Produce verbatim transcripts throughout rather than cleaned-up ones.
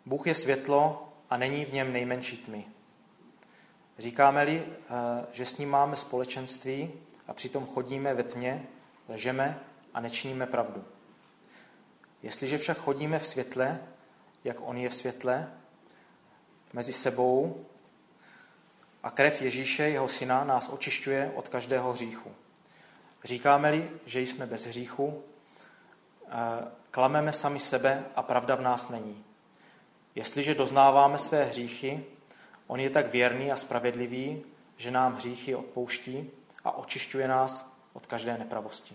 Bůh je světlo a není v něm nejmenší tmy. Říkáme-li, že s ním máme společenství a přitom chodíme ve tmě, lžeme a nečiníme pravdu. Jestliže však chodíme v světle, jak on je v světle, mezi sebou a krev Ježíše, jeho syna, nás očišťuje od každého hříchu. Říkáme-li, že jsme bez hříchu, klameme sami sebe a pravda v nás není. Jestliže doznáváme své hříchy, on je tak věrný a spravedlivý, že nám hříchy odpouští a očišťuje nás od každé nepravosti.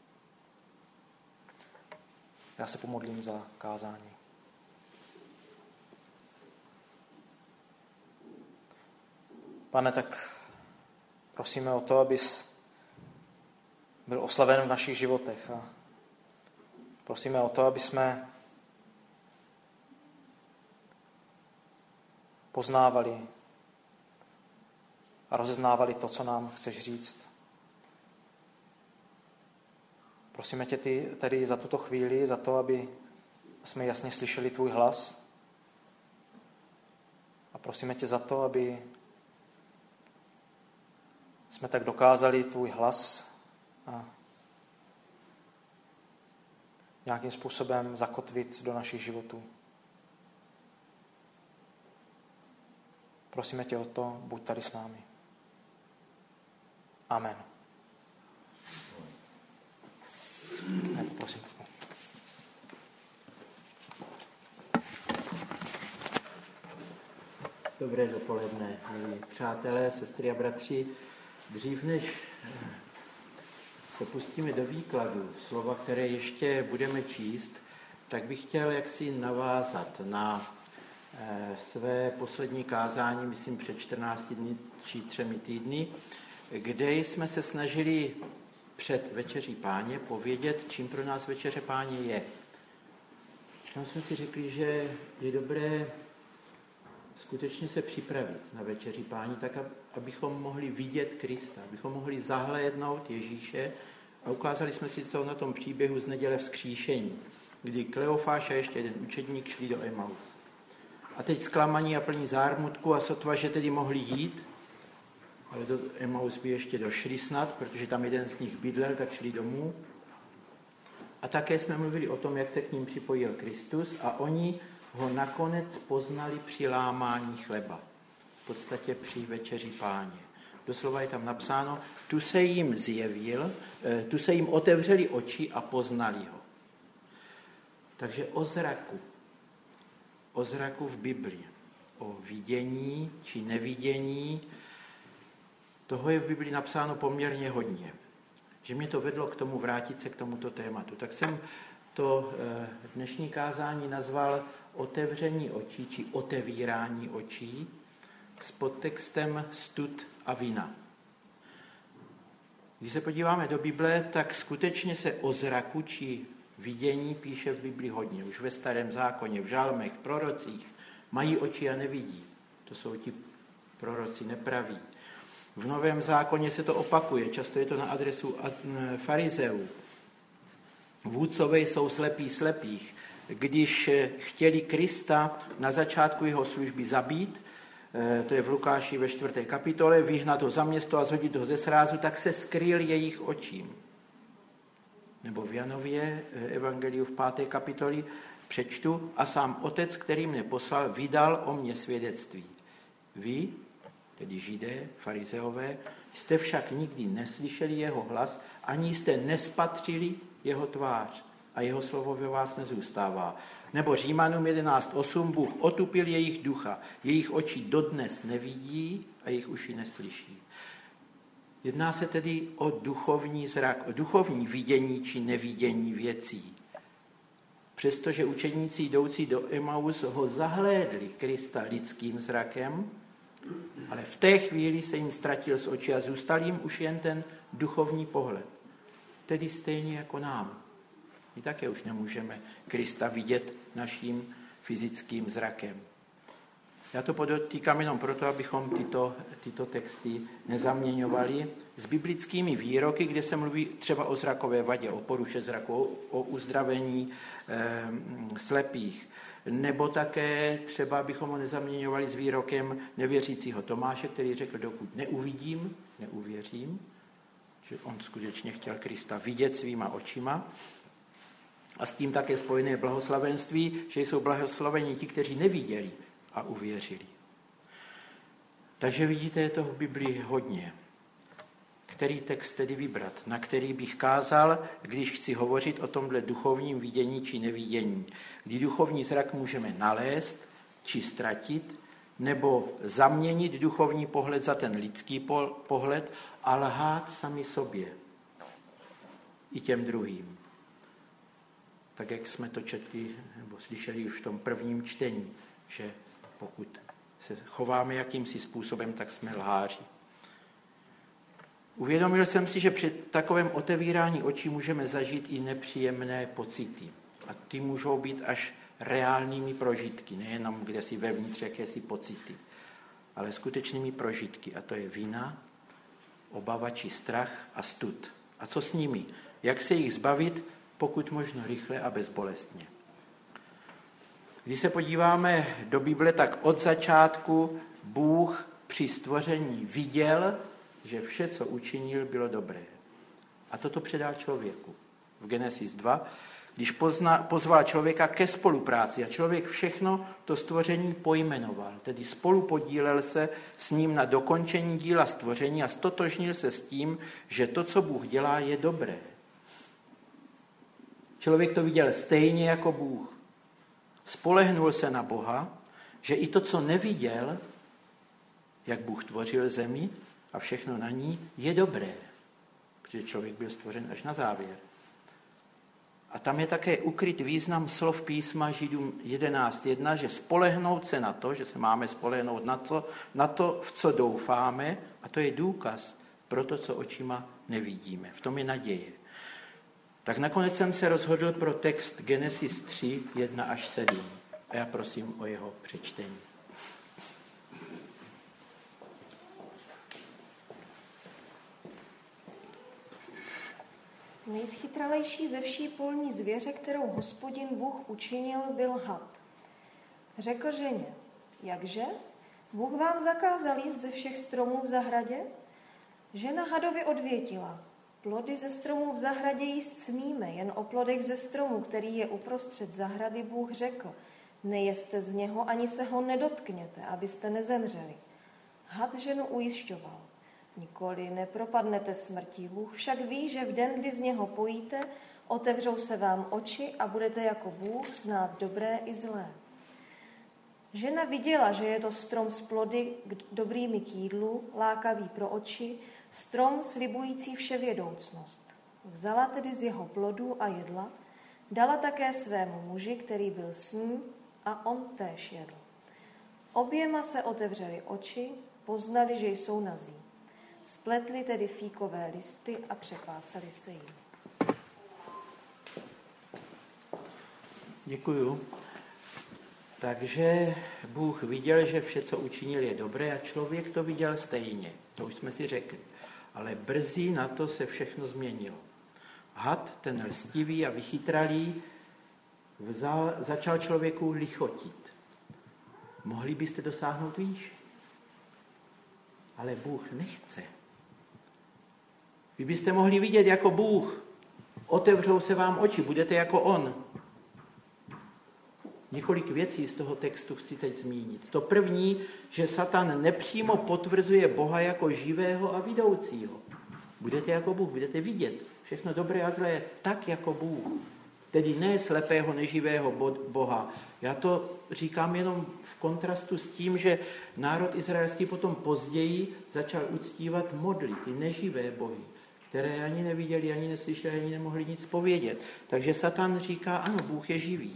Já se pomodlím za kázání. Pane, tak prosíme o to, abys byl oslaven v našich životech a prosíme o to, aby jsme poznávali a rozeznávali to, co nám chceš říct. Prosíme tě ty, tedy za tuto chvíli, za to, aby jsme jasně slyšeli tvůj hlas. A prosíme tě za to, aby jsme tak dokázali tvůj hlas a nějakým způsobem zakotvit do našich životů. Prosíme tě o to, buď tady s námi. Amen. Ne, prosím. Dobré dopoledne, milí přátelé, sestry a bratři. Dřív než se pustíme do výkladu slova, které ještě budeme číst, tak bych chtěl jaksi navázat na své poslední kázání, myslím před čtrnácti dny či třemi týdny, kde jsme se snažili před Večeří Páně povědět, čím pro nás Večeře Páně je. Tam jsme si řekli, že je dobré skutečně se připravit na Večeří Páni, tak abychom mohli vidět Krista, abychom mohli zahlédnout Ježíše a ukázali jsme si to na tom příběhu z neděle vzkříšení, kdy Kleofáš a ještě jeden učedník šli do Emaus. A teď zklamaní a plní zármutku a sotva, že tedy mohli jít, ale do Emaus by ještě došli snad, protože tam jeden z nich bydlel, tak šli domů. A také jsme mluvili o tom, jak se k ním připojil Kristus a oni ho nakonec poznali při lámání chleba. V podstatě při Večeři Páně. Doslova je tam napsáno, tu se jim zjevil, tu se jim otevřeli oči a poznali ho. Takže o zraku, o zraku v Biblii, o vidění či nevidění, toho je v Biblii napsáno poměrně hodně. Že mě to vedlo k tomu vrátit se k tomuto tématu. Tak jsem to dnešní kázání nazval otevření očí či otevírání očí s podtextem stud a vina. Když se podíváme do Bible, tak skutečně se o zraku či vidění píše v Biblii hodně. Už ve Starém zákoně, v žalmech, prorocích mají oči a nevidí. To jsou ti proroci nepraví. V Novém zákoně se to opakuje, často je to na adresu farizeů. Vůdcové jsou slepí slepých. Když chtěli Krista na začátku jeho služby zabít, to je v Lukáši ve čtvrté kapitole, vyhnat ho za město a zhodit ho ze srázu, tak se skryl jejich očím. Nebo v Janově evangeliu v páté kapitoli přečtu, a sám Otec, který mne poslal, vydal o mně svědectví. Vy, tedy Židé, farizeové, jste však nikdy neslyšeli jeho hlas, ani jste nespatřili jeho tvář a jeho slovo ve vás nezůstává. Nebo Římanům jedenáct osm, Bůh otupil jejich ducha, jejich oči dodnes nevidí a jejich uši neslyší. Jedná se tedy o duchovní zrak, o duchovní vidění či nevidění věcí. Přestože učedníci jdoucí do Emaus ho zahlédli Krista lidským zrakem, ale v té chvíli se jim ztratil z očí a zůstal jim už jen ten duchovní pohled. Tedy stejně jako nám. My také už nemůžeme Krista vidět naším fyzickým zrakem. Já to podotýkám jenom proto, abychom tyto, tyto texty nezaměňovali s biblickými výroky, kde se mluví třeba o zrakové vadě, o poruše zraku, o, o uzdravení eh, slepých. Nebo také třeba, abychom ho nezaměňovali s výrokem nevěřícího Tomáše, který řekl, dokud neuvidím, neuvěřím, že on skutečně chtěl Krista vidět svýma očima. A s tím také spojené blahoslavenství, že jsou blahoslaveni ti, kteří neviděli a uvěřili. Takže vidíte, je toho v Biblii hodně. Který text tedy vybrat, na který bych kázal, když chci hovořit o tomhle duchovním vidění či nevidění. Kdy duchovní zrak můžeme nalézt či ztratit, nebo zaměnit duchovní pohled za ten lidský pohled a lhát sami sobě i těm druhým. Tak jak jsme to četli nebo slyšeli už v tom prvním čtení, že pokud se chováme jakýmsi způsobem, tak jsme lháři. Uvědomil jsem si, že při takovém otevírání očí můžeme zažít i nepříjemné pocity. A ty můžou být až reálnými prožitky, nejenom kde si vevnitř jakési pocity, ale skutečnými prožitky. A to je vina, obava či strach a stud. A co s nimi? Jak se jich zbavit, pokud možno rychle a bezbolestně? Když se podíváme do Bible, tak od začátku Bůh při stvoření viděl, že vše, co učinil, bylo dobré. A toto předal člověku. V Genesis dva, když pozna, pozval člověka ke spolupráci a člověk všechno to stvoření pojmenoval, tedy spolupodílel se s ním na dokončení díla stvoření a stotožnil se s tím, že to, co Bůh dělá, je dobré. Člověk to viděl stejně jako Bůh. Spolehnul se na Boha, že i to, co neviděl, jak Bůh tvořil zemi a všechno na ní, je dobré. Protože člověk byl stvořen až na závěr. A tam je také ukryt význam slov písma Židům jedenáct jedna, že spolehnout se na to, že se máme spolehnout na to, na to, v co doufáme, a to je důkaz pro to, co očima nevidíme. V tom je naděje. Tak nakonec jsem se rozhodl pro text Genesis tři, jedna až sedm. A já prosím o jeho přečtení. Nejschytralejší ze vší polní zvěře, kterou Hospodin Bůh učinil, byl had. Řekl ženě, jakže? Bůh vám zakázal jíst ze všech stromů v zahradě? Žena hadovi odvětila, plody ze stromů v zahradě jíst smíme, jen o plodech ze stromu, který je uprostřed zahrady, Bůh řekl, nejeste z něho, ani se ho nedotkněte, abyste nezemřeli. Had ženu ujišťoval. Nikoli nepropadnete smrti. Bůh však ví, že v den, kdy z něho pojíte, otevřou se vám oči a budete jako Bůh znát dobré i zlé. Žena viděla, že je to strom s plody dobrými k jídlu, lákavý pro oči, strom slibující vševědoucnost. Vzala tedy z jeho plodů a jedla, dala také svému muži, který byl s ní, a on též jedl. Oběma se otevřely oči, poznali, že jsou nazí. Spletli tedy fíkové listy a přepásali se jim. Děkuju. Takže Bůh viděl, že vše, co učinil, je dobré a člověk to viděl stejně. To už jsme si řekli. Ale brzy na to se všechno změnilo. Had, ten lstivý a vychytralý, vzal, začal člověku lichotit. Mohli byste dosáhnout výš? Ale Bůh nechce. Vy byste mohli vidět jako Bůh. Otevřou se vám oči, budete jako on. Několik věcí z toho textu chci teď zmínit. To první, že Satan nepřímo potvrzuje Boha jako živého a vidoucího. Budete jako Bůh, budete vidět všechno dobré a zlé, tak jako Bůh. Tedy ne slepého, neživého Boha. Já to říkám jenom v kontrastu s tím, že národ izraelský potom později začal uctívat modly, ty neživé bohy, které ani neviděli, ani neslyšeli, ani nemohli nic povědět. Takže Satan říká, ano, Bůh je živý.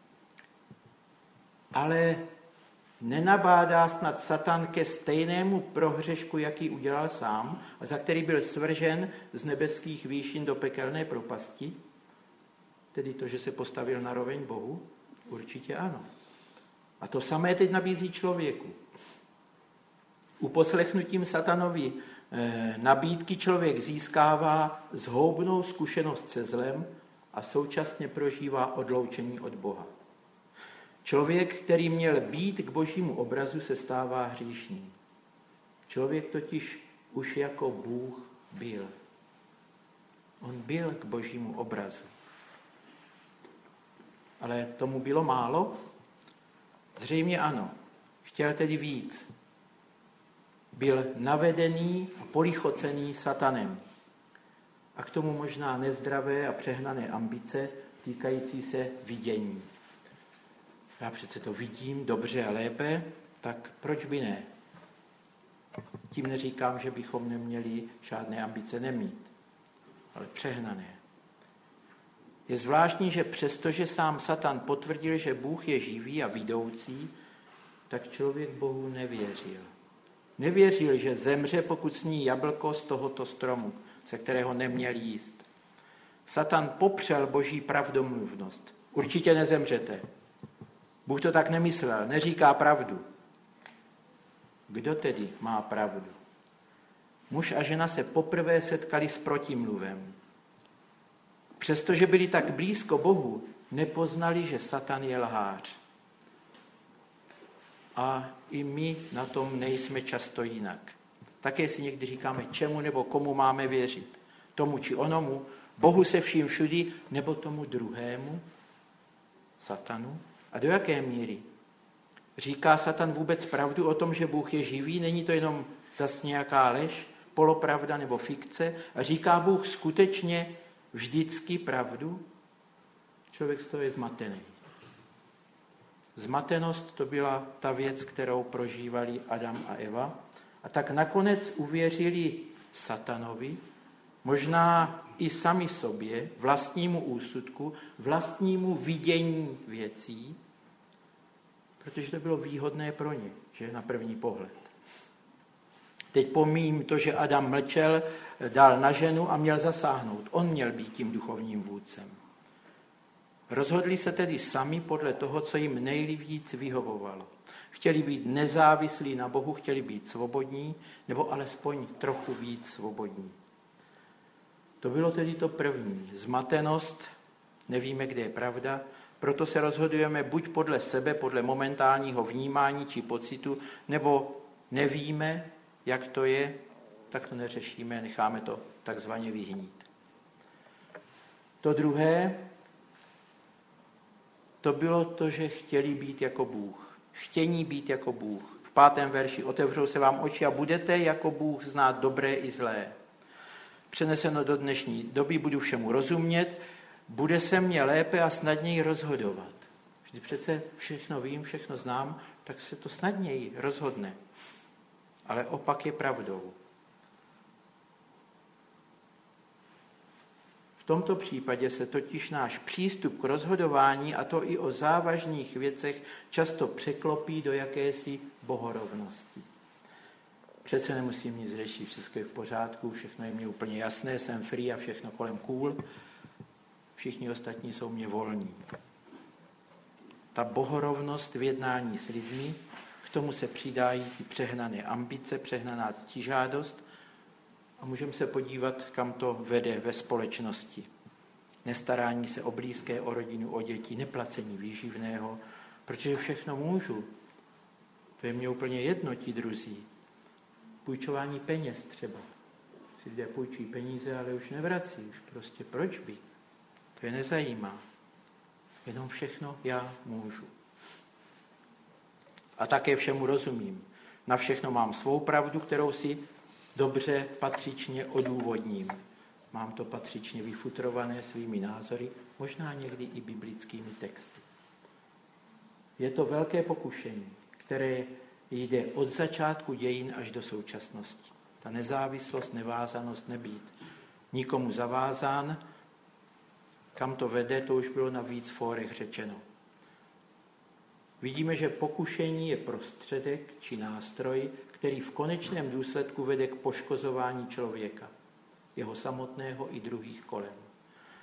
Ale nenabádá snad Satan ke stejnému prohřešku, jaký udělal sám, a za který byl svržen z nebeských výšin do pekelné propasti? Tedy to, že se postavil na roveň Bohu? Určitě ano. A to samé teď nabízí člověku. Uposlechnutím satanovi e, nabídky člověk získává zhoubnou zkušenost se zlem a současně prožívá odloučení od Boha. Člověk, který měl být k božímu obrazu, se stává hříšným. Člověk totiž už jako Bůh byl. On byl k božímu obrazu. Ale tomu bylo málo? Zřejmě ano. Chtěl tedy víc. Byl navedený a polichocený satanem. A k tomu možná nezdravé a přehnané ambice týkající se vidění. Já přece to vidím dobře a lépe, tak proč by ne? Tím neříkám, že bychom neměli žádné ambice nemít, ale přehnané. Je zvláštní, že přestože sám Satan potvrdil, že Bůh je živý a vidoucí, tak člověk Bohu nevěřil. Nevěřil, že zemře, pokud sní jablko z tohoto stromu, ze kterého neměl jíst. Satan popřel boží pravdomluvnost. Určitě nezemřete. Bůh to tak nemyslel, neříká pravdu. Kdo tedy má pravdu? Muž a žena se poprvé setkali s protimluvem. Přestože byli tak blízko Bohu, nepoznali, že Satan je lhář. A i my na tom nejsme často jinak. Také si někdy říkáme, čemu nebo komu máme věřit. Tomu či onomu, Bohu se vším všudy, nebo tomu druhému, Satanu. A do jaké míry? Říká Satan vůbec pravdu o tom, že Bůh je živý? Není to jenom zas nějaká lež, polopravda nebo fikce? A říká Bůh skutečně vždycky pravdu? Člověk z toho je zmatený. Zmatenost to byla ta věc, kterou prožívali Adam a Eva. A tak nakonec uvěřili Satanovi, možná i sami sobě, vlastnímu úsudku, vlastnímu vidění věcí, protože to bylo výhodné pro ně, že na první pohled. Teď pomíjím to, že Adam mlčel, dal na ženu a měl zasáhnout. On měl být tím duchovním vůdcem. Rozhodli se tedy sami podle toho, co jim nejvíc vyhovovalo. Chtěli být nezávislí na Bohu, chtěli být svobodní, nebo alespoň trochu víc svobodní. To bylo tedy to první. Zmatenost, nevíme, kde je pravda, proto se rozhodujeme buď podle sebe, podle momentálního vnímání či pocitu, nebo nevíme, jak to je, tak to neřešíme, necháme to takzvaně vyhnít. To druhé, to bylo to, že chtěli být jako Bůh. Chtění být jako Bůh. V pátém verši otevřou se vám oči a budete jako Bůh znát dobré i zlé. Přeneseno do dnešní doby budu všemu rozumět, bude se mě lépe a snadněji rozhodovat. Vždyť přece všechno vím, všechno znám, tak se to snadněji rozhodne. Ale opak je pravdou. V tomto případě se totiž náš přístup k rozhodování, a to i o závažných věcech, často překlopí do jakési bohorovnosti. Přece nemusím nic řešit, všechno je v pořádku, všechno je mně úplně jasné, jsem free a všechno kolem cool. Všichni ostatní jsou mě volní. Ta bohorovnost v jednání s lidmi, k tomu se přidají ty přehnané ambice, přehnaná ctižádost a můžeme se podívat, kam to vede ve společnosti. Nestarání se o blízké, o rodinu, o děti, neplacení výživného, protože všechno můžu. To je mně úplně jedno, ti druzí. Půjčování peněz třeba. Si lidé půjčí peníze, ale už nevrací. Už prostě proč by? To je nezajímá. Jenom všechno já můžu. A také všemu rozumím. Na všechno mám svou pravdu, kterou si dobře patřičně odůvodním. Mám to patřičně vyfutrované svými názory, možná někdy i biblickými texty. Je to velké pokušení, které jde od začátku dějin až do současnosti. Ta nezávislost, nevázanost, nebýt nikomu zavázán, kam to vede, to už bylo na víc fórech řečeno. Vidíme, že pokušení je prostředek či nástroj, který v konečném důsledku vede k poškozování člověka, jeho samotného i druhých kolem.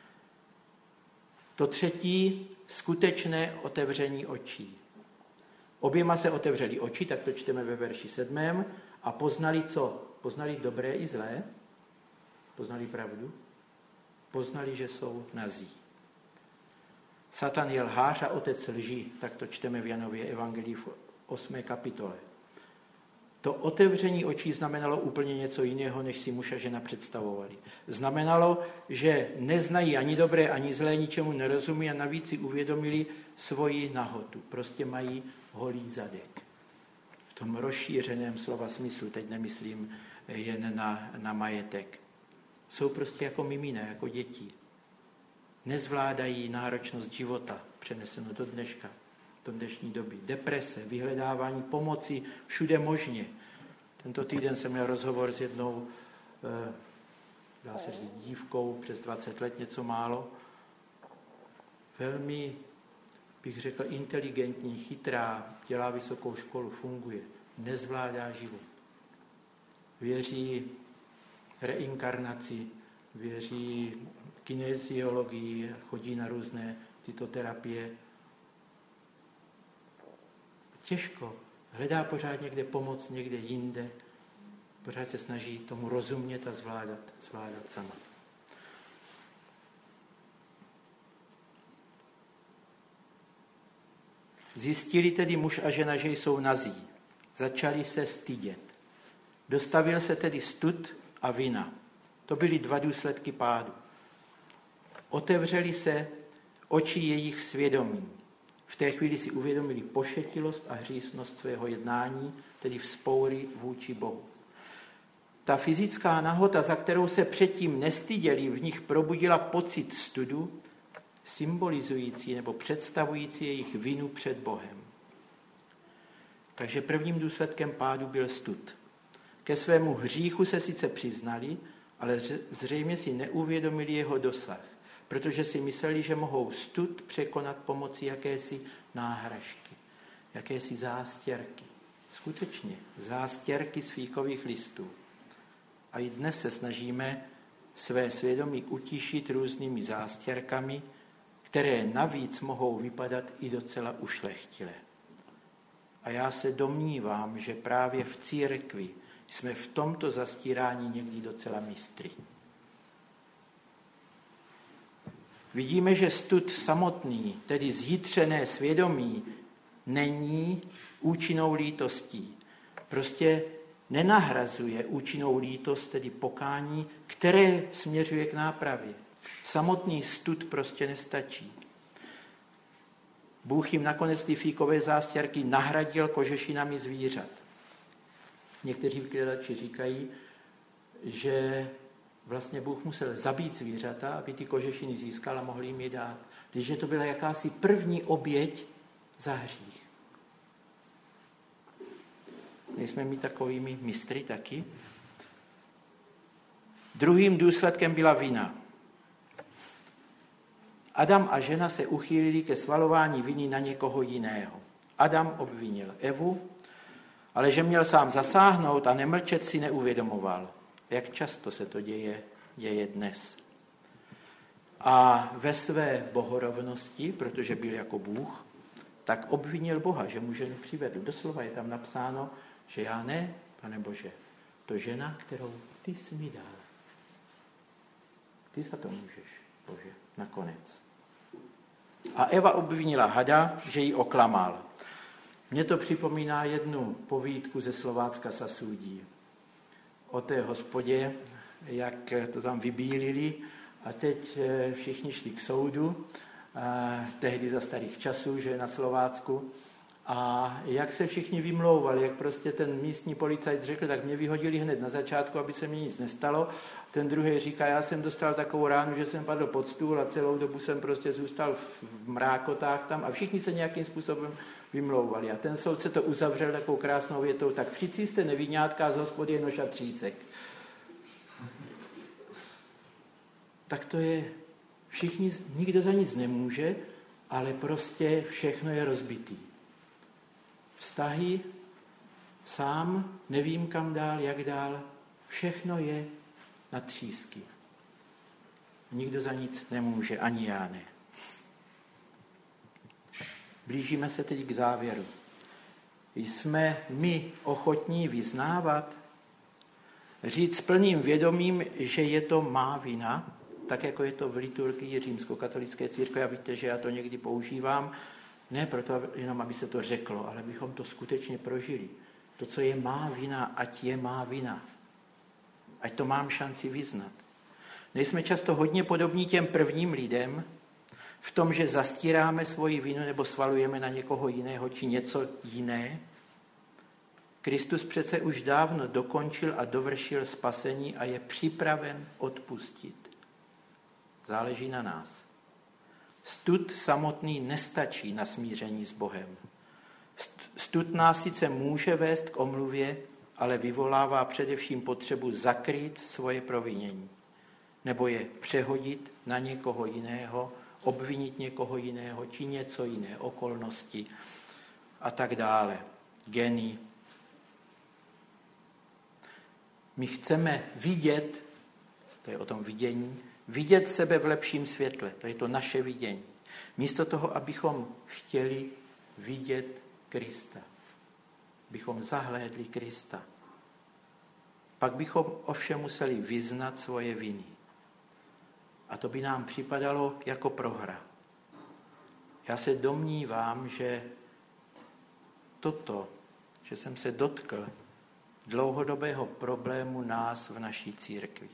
To třetí, skutečné otevření očí. Oběma se otevřeli oči, tak to čteme ve verši sedmém, a poznali co? Poznali dobré i zlé? Poznali pravdu? Poznali, že jsou nazí. Satan je lhář a otec lži, tak to čteme v Janově evangelii v osmé kapitole. To otevření očí znamenalo úplně něco jiného, než si muž a žena představovali. Znamenalo, že neznají ani dobré, ani zlé, ničemu nerozumí a navíc si uvědomili svoji nahotu. Prostě mají holý zadek. V tom rozšířeném slova smyslu, teď nemyslím jen na, na majetek. Jsou prostě jako mimína, jako děti. Nezvládají náročnost života, přeneseno do dneška, do dnešní doby. Deprese, vyhledávání pomoci všude možně. Tento týden jsem měl rozhovor s jednou, dá se říct, dívkou přes dvacet let, něco málo. Velmi, bych řekl, inteligentní, chytrá, dělá vysokou školu, funguje. Nezvládá život. Věří reinkarnaci, věří kinesiologii, chodí na různé tyto terapie. Těžko. Hledá pořád někde pomoc, někde jinde. Pořád se snaží tomu rozumět a zvládat, zvládat sama. Zjistili tedy muž a žena, že jsou nazí. Začali se stydět. Dostavil se tedy stud a vina. To byly dva důsledky pádu. Otevřeli se oči jejich svědomí. V té chvíli si uvědomili pošetilost a hříšnost svého jednání, tedy vzpoury vůči Bohu. Ta fyzická nahota, za kterou se předtím nestyděli, v nich probudila pocit studu, symbolizující nebo představující jejich vinu před Bohem. Takže prvním důsledkem pádu byl stud. Ke svému hříchu se sice přiznali, ale zřejmě si neuvědomili jeho dosah, protože si mysleli, že mohou stud překonat pomocí jakési náhražky, jakési zástěrky. Skutečně, zástěrky z fíkových listů. A i dnes se snažíme své svědomí utišit různými zástěrkami, které navíc mohou vypadat i docela ušlechtile. A já se domnívám, že právě v církvi jsme v tomto zastírání někdy docela mistry. Vidíme, že stud samotný, tedy zjitřené svědomí, není účinnou lítostí. Prostě nenahrazuje účinnou lítost, tedy pokání, které směřuje k nápravě. Samotný stud prostě nestačí. Bůh jim nakonec ty fíkové zástěrky nahradil kožešinami zvířat. Někteří vykladači říkají, že vlastně Bůh musel zabít zvířata, aby ty kožešiny získal a mohl jim je dát. Takže to byla jakási první oběť za hřích. Nejsme my takovými mistry taky? Druhým důsledkem byla vina. Adam a žena se uchýlili ke svalování viny na někoho jiného. Adam obvinil Evu, ale že měl sám zasáhnout a nemlčet si neuvědomoval. Jak často se to děje, děje dnes. A ve své bohorovnosti, protože byl jako Bůh, tak obvinil Boha, že mu ženu přivedl. Doslova je tam napsáno, že já ne, Pane Bože, to žena, kterou ty jsi mi dal. Ty za to můžeš, Bože, nakonec. A Eva obvinila hada, že ji oklamal. Mně to připomíná jednu povídku ze Slovácka Sasúdí. O té hospodě, jak to tam vybílili a teď všichni šli k soudu, tehdy za starých časů, že na Slovácku, a jak se všichni vymlouvali, jak prostě ten místní policajt řekl, tak mě vyhodili hned na začátku, aby se mi nic nestalo. Ten druhý říká, já jsem dostal takovou ránu, že jsem padl pod stůl a celou dobu jsem prostě zůstal v mrákotách tam a všichni se nějakým způsobem vymlouvali. A ten soudce to uzavřel takovou krásnou větou, tak všichni jste neviňátka, z hospody je nož a třísek. Tak to je, všichni, nikdo za nic nemůže, ale prostě všechno je rozbitý. Vztahy, sám, nevím kam dál, jak dál, všechno je na třísky. Nikdo za nic nemůže, ani já ne. Blížíme se teď k závěru. Jsme my ochotní vyznávat? Říct s plným vědomím, že je to má vina, tak jako je to v liturgii římskokatolické církve, a víte, že já to někdy používám, ne proto jenom, aby se to řeklo, ale abychom to skutečně prožili. To, co je má vina, ať je má vina. Ať to mám šanci vyznat. Nejsme často hodně podobní těm prvním lidem v tom, že zastíráme svoji vinu nebo svalujeme na někoho jiného či něco jiné. Kristus přece už dávno dokončil a dovršil spasení a je připraven odpustit. Záleží na nás. Stud samotný nestačí na smíření s Bohem. Stud nás sice může vést k omluvě, ale vyvolává především potřebu zakrýt svoje provinění, nebo je přehodit na někoho jiného, obvinit někoho jiného, či něco jiné, okolnosti a tak dále, geny. My chceme vidět, to je o tom vidění, vidět sebe v lepším světle, to je to naše vidění. Místo toho, abychom chtěli vidět Krista, bychom zahlédli Krista. Pak bychom ovšem museli vyznat svoje viny. A to by nám připadalo jako prohra. Já se domnívám, že toto, že jsem se dotkl dlouhodobého problému nás v naší církvi.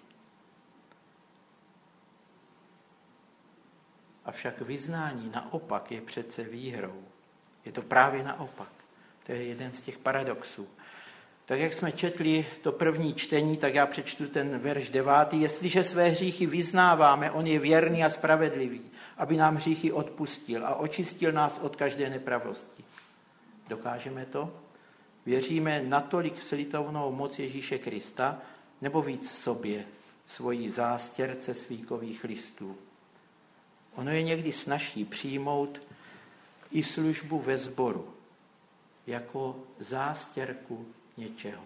Avšak vyznání naopak je přece výhrou. Je to právě naopak. To je jeden z těch paradoxů. Tak jak jsme četli to první čtení, tak já přečtu ten verš devátý. Jestliže své hříchy vyznáváme, on je věrný a spravedlivý, aby nám hříchy odpustil a očistil nás od každé nepravosti. Dokážeme to? Věříme natolik v slitovnou moc Ježíše Krista, nebo víc sobě, svojí zástěrce svíkových listů. Ono je někdy snazší přijmout i službu ve sboru jako zástěrku něčeho.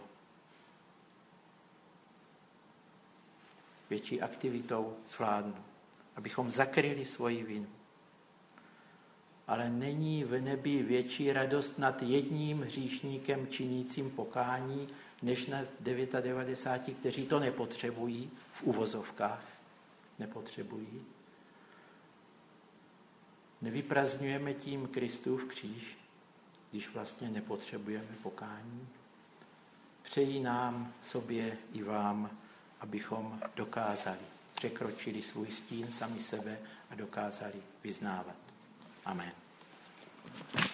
Větší aktivitou zvládnu, abychom zakryli svoji vinu. Ale není v nebi větší radost nad jedním hříšníkem činícím pokání, než nad devadesát devět, kteří to nepotřebují, v uvozovkách nepotřebují. Nevyprazdňujeme tím Kristův kříž, když vlastně nepotřebujeme pokání. Přeji nám, sobě i vám, abychom dokázali, překročili svůj stín sami sebe a dokázali vyznávat. Amen.